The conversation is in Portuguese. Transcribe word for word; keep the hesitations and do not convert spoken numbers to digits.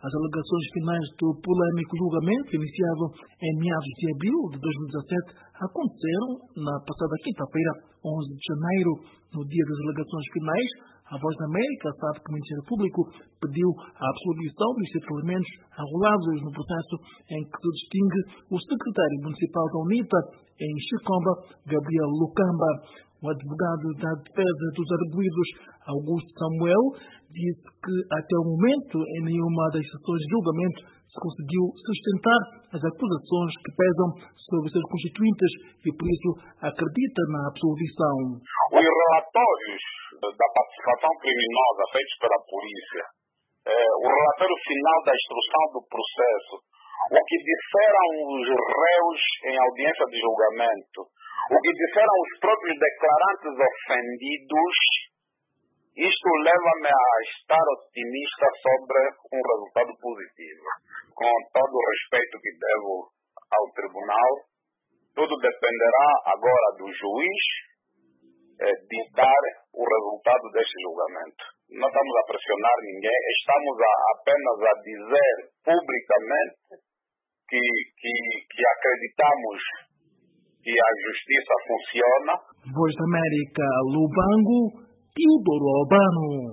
As alegações finais do polêmico julgamento, iniciado em meados de abril de dois mil e dezassete, aconteceram na passada quinta-feira, onze de janeiro. No dia das alegações finais, a Voz da América sabe que o Ministério Público pediu a absolvição dos sete elementos arrolados no processo em que se distingue o secretário municipal da UNITA em Chicomba, Gabriel Lucamba. O advogado da defesa dos arguidos, Augusto Samuel, disse que até o momento em nenhuma das sessões de julgamento se conseguiu sustentar as acusações que pesam sobre os seus constituintes e por isso acredita na absolvição. Os relatórios da participação criminosa feitos pela polícia, eh, o relatório final da instrução do processo, o que disseram os réus em audiência de julgamento, o que disseram os próprios declarantes ofendidos, isto leva-me a estar otimista sobre um resultado positivo. Com todo o respeito que devo ao tribunal, tudo dependerá agora do juiz eh, de dar o resultado deste julgamento. Não estamos a pressionar ninguém, estamos a, apenas a dizer publicamente que, que, que acreditamos que a justiça funciona. Voz da América, Lubango, Teodoro Albano.